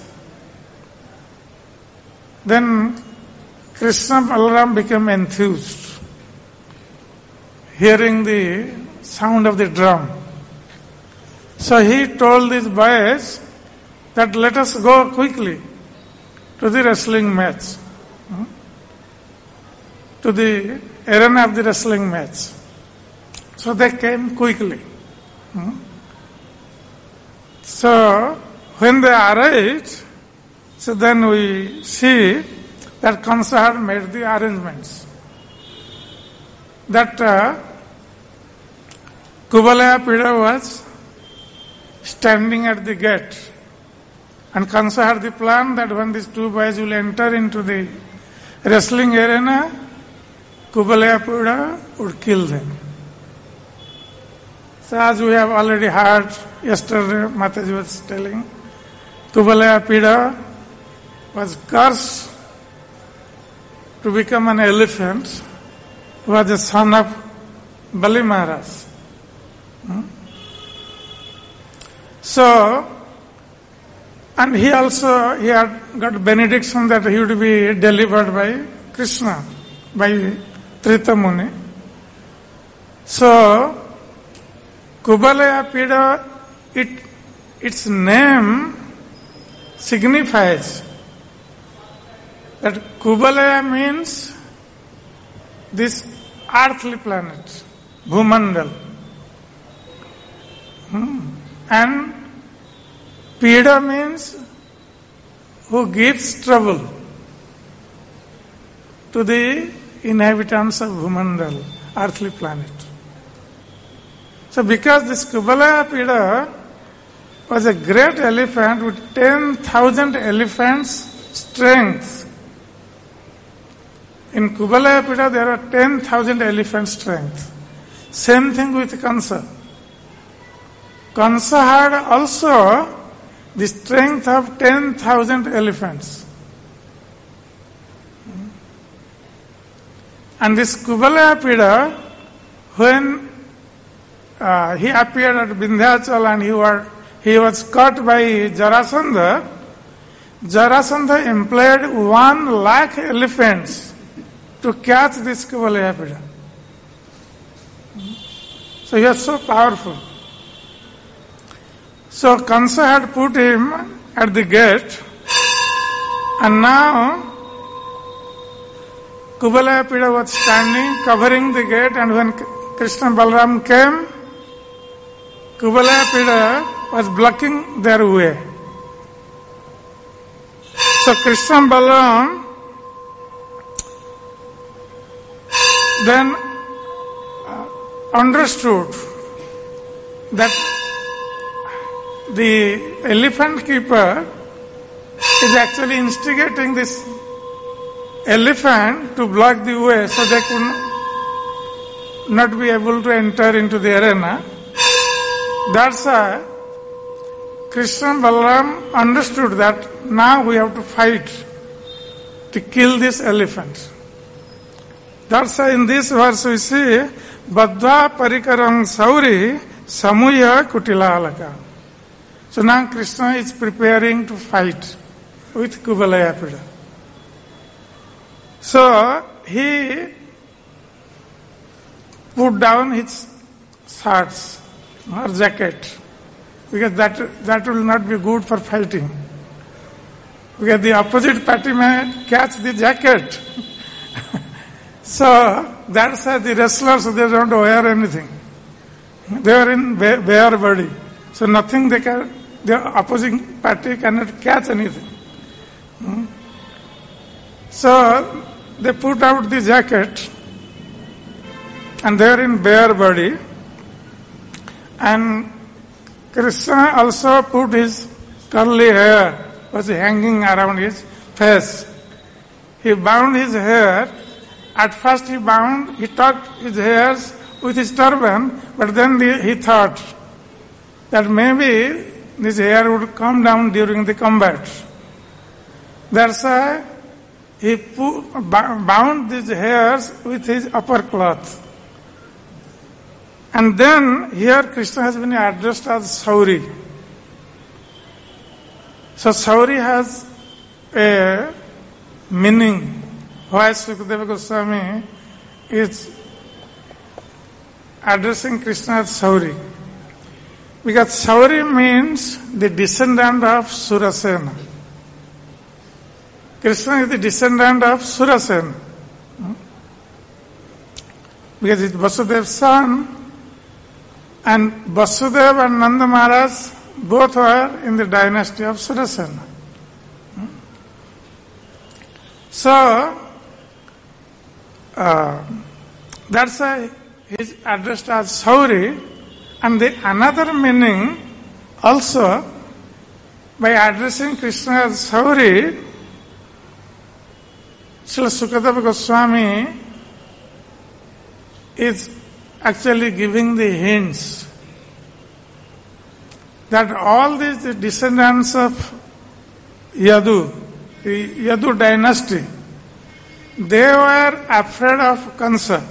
then Krishna Balaram became enthused, hearing the sound of the drum. So he told these boys that let us go quickly to the wrestling match, to the arena of the wrestling match. So they came quickly. So when they arrived, so then we see that Kamsa had made the arrangements. That uh, Kubalaya Pida was standing at the gate. And Kamsa had the plan that when these two boys will enter into the wrestling arena, Kubalaya Pida would kill them. So as we have already heard, yesterday Mataji was telling, Kubalaya Pida was cursed to become an elephant, who was the son of Bali Maharaj. Hmm? So, and he also, he had got benediction that he would be delivered by Krishna, by Trita Muni. So, Kubalaya Pida, it, its name signifies that Kubalaya means this earthly planet, Bhumandal. Hmm. And Pida means who gives trouble to the inhabitants of Bhumandal, earthly planet. So because this Kubalaya Pida was a great elephant with ten thousand elephants' strength. In Kubalaya Pida there are ten thousand elephant strength. Same thing with Kamsa. Kamsa had also the strength of ten thousand elephants. And this Kubalaya Pida, when uh, he appeared at Vindhyachal and he, were, he was caught by Jarasandha, Jarasandha employed one lakh elephants to catch this Kubalaya Pida. So he was so powerful. So Kamsa had put him at the gate, and now Kubalaya Pida was standing, covering the gate, and when Krishna Balaram came, Kubalaya Pida was blocking their way. So Krishna Balaram then understood that the elephant keeper is actually instigating this elephant to block the way so they could not be able to enter into the arena. That's why Krishna Balaram understood that now we have to fight to kill this elephant. That's why in this verse we see Badva Parikaram Sauri Samuya Kutilalaka. So now Krishna is preparing to fight with Kubalaya Pida. So he put down his shirts or jacket because that that will not be good for fighting. because the opposite party may catch the jacket. So that's why the wrestlers, they don't wear anything. They are in bare body. So nothing they can, the opposing party cannot catch anything. Hmm? So they put out the jacket and they are in bare body. And Krishna also put his curly hair, was hanging around his face. He bound his hair. At first he bound, he tucked his hairs with his turban, but then the, he thought that maybe this hair would come down during the combat. That's why he put, bound these hairs with his upper cloth. And then here Krishna has been addressed as Sauri. So Sauri has a meaning. Why Sukadeva Goswami is addressing Krishna as Sauri? Because Sauri means the descendant of Surasena. Krishna is the descendant of Surasena. Because it's Vasudev's son, and Vasudeva and Nanda Maharaj both were in the dynasty of Surasena. So, uh, that's why he's addressed as Sauri. And the another meaning also, by addressing Krishna as Sauri, Srila Sukadeva Goswami is actually giving the hints that all these descendants of Yadu, the Yadu dynasty, they were afraid of Kansa.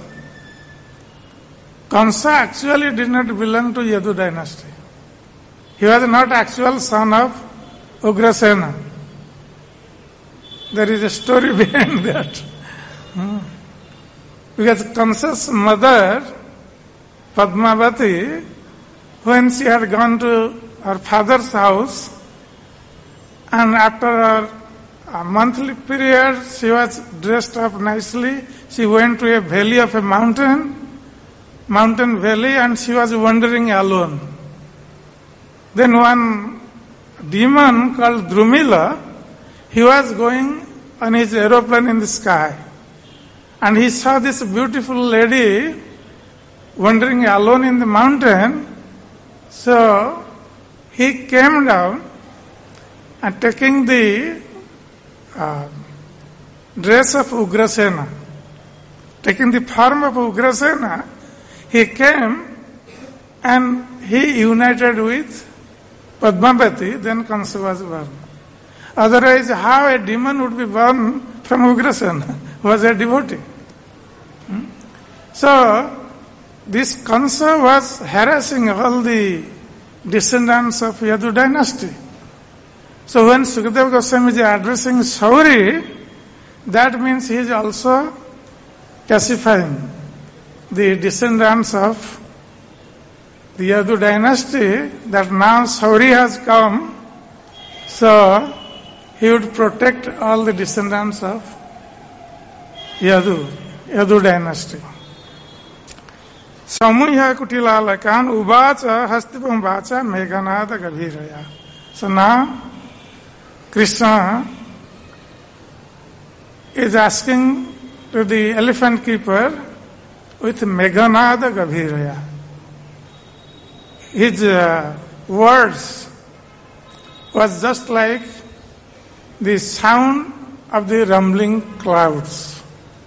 Kansa actually did not belong to Yadu dynasty. He was not actual son of Ugrasena. There is a story behind that. Hmm. Because Kansa's mother, Padmavati, when she had gone to her father's house, and after her a monthly period, she was dressed up nicely. She went to a valley of a mountain, mountain valley, and she was wandering alone. Then one demon called Drumila, he was going on his aeroplane in the sky. And he saw this beautiful lady wandering alone in the mountain. So he came down and taking the uh, dress of Ugrasena, taking the form of Ugrasena, he came and he united with Padmavati, then Kansa was born. Otherwise, how a demon would be born from Ugrasena, who was a devotee? Hmm? So, this Kansa was harassing all the descendants of Yadu dynasty. So when Sukadeva Goswami is addressing Sauri, that means he is also pacifying the descendants of the Yadu dynasty, that now Sauri has come, so he would protect all the descendants of Yadu, Yadu dynasty. Samuya kutilalakan uvacha hastipam vacha meghanada gabhiraya. So now Krishna is asking to the elephant keeper with Meghanada Gabhiraya. His uh, words was just like the sound of the rumbling clouds.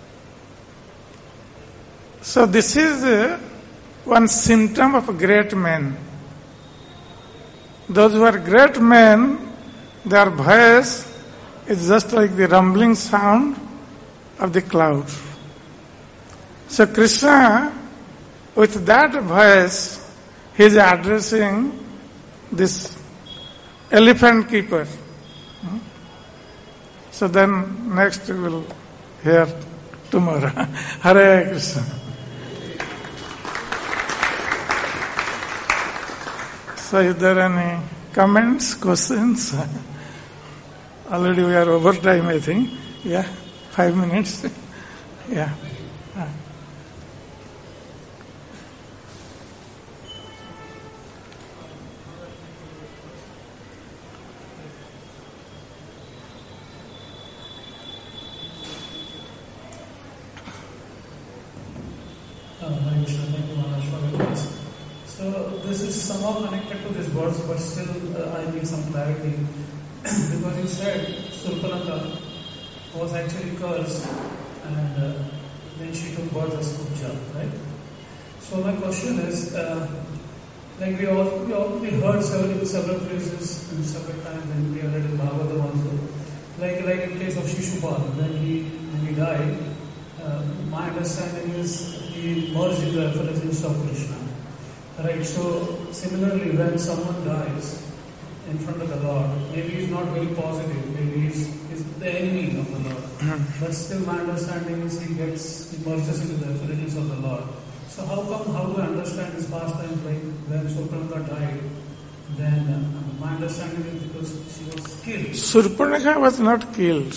So this is uh, one symptom of a great man. Those who are great men, their voice is just like the rumbling sound of the cloud. So Krishna, with that voice, he is addressing this elephant keeper. So then next we will hear tomorrow. Hare Krishna. So is there any comments, questions? Already we are over time, I think. Yeah, five minutes. Yeah. Uh. So this is somehow connected to this verse, but still uh, I need some clarity. Because you said Surpanaka was actually cursed and uh, then she took birth as Kubja, right? So my question is, uh, like we all we already heard several several places and several times when we have read in Bhagavatam also, like like in case of Shishupal, when he when he died, uh, my understanding is he merged in the effulgence of Krishna. Right, so similarly when someone dies in front of the Lord, maybe he's not very positive, maybe he's, he's the enemy of the Lord. Mm-hmm. But still my understanding is he gets, he merges into the effulgence of the Lord. So how come, how do I understand this pastime, like when Surpanaka died, then uh, my understanding is because she was killed. Surpanaka was not killed.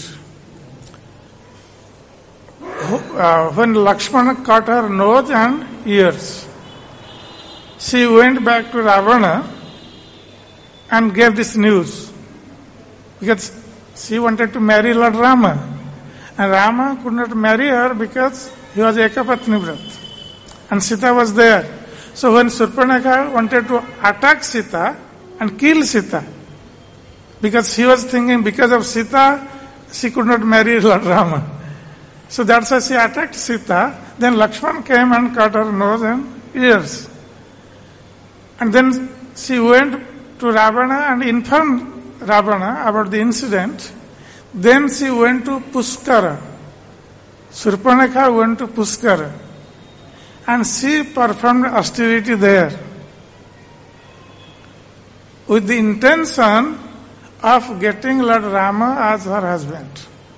Uh, when Lakshmana cut her nose and ears, she went back to Ravana and gave this news. Because she wanted to marry Lord Rama. And Rama could not marry her because he was Ekapatni Vrat. And Sita was there. So when Surpanaka wanted to attack Sita and kill Sita, because he was thinking because of Sita, she could not marry Lord Rama. So that's why she attacked Sita. Then Lakshman came and cut her nose and ears. And then she went to Ravana and informed Ravana about the incident. Then she went to Puskara. Surpanaka went to Puskara. And she performed austerity there with the intention of getting Lord Rama as her husband.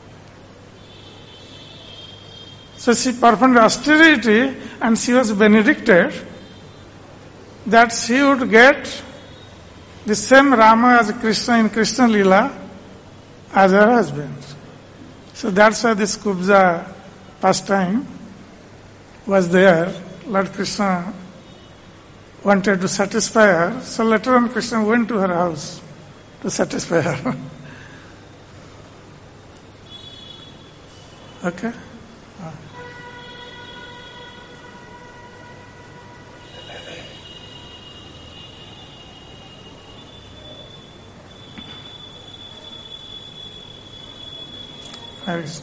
So she performed austerity and she was benedicted that she would get the same Rama as Krishna in Krishna Leela as her husband. So that's why this Kubja pastime was there. Lord Krishna wanted to satisfy her. So later on Krishna went to her house to satisfy her. Okay? Nice.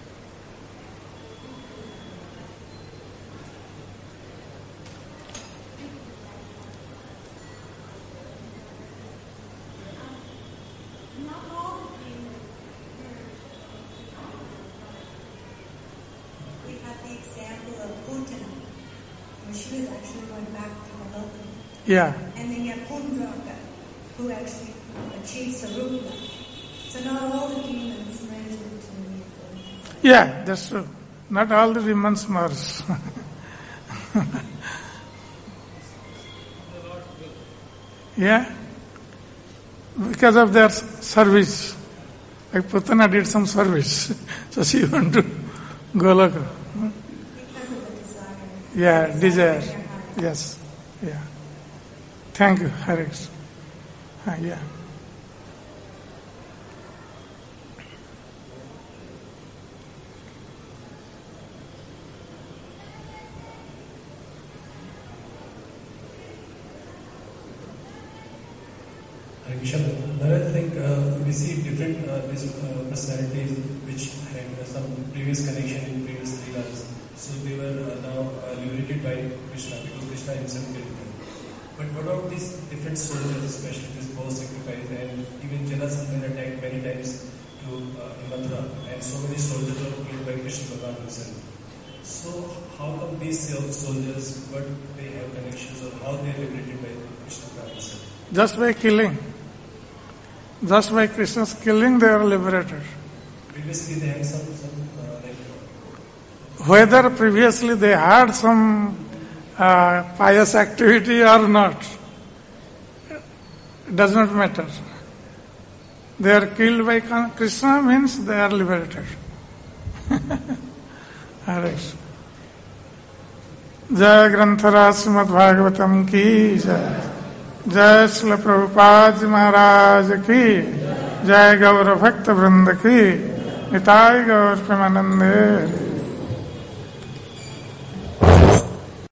We have the example of Putana, where she was actually going back to the local. Yeah. And then you have Pundraka, who actually achieved Sarupa. So not all the demons merge into the. Yeah, that's true. Not all the demons merge. Yeah? Because of their service. Like Putana did some service. So she went to Goloka. Because of the desire. Yeah, desire. Yes. Yeah. Thank you, Hare Krishna. Ah, yeah. But I think uh, we see different uh, these, uh, personalities which had uh, some previous connection in previous leelas. So they were uh, now uh, liberated by Krishna because Krishna himself killed them. But what about these different soldiers, especially this bow sacrifice, and even Jarasandha attacked many times to uh, in Mathura, and so many soldiers were killed by Krishna Bhagavan himself. So how come these soldiers, what they have connections or how they are liberated by Krishna Bhagavan himself? Just by killing. Just by Krishna's killing, they are liberated. Previously, they had some, some uh, like. Whether previously they had some uh, pious activity or not, it does not matter. they are killed by Krishna means they are liberated. Alright. जय ग्रंथराज श्रीमद् भागवतम की जय। जय श्रील प्रभुपाद जी महाराज की जय। गौर भक्त वृंद की निताय गौर प्रेमानंदे।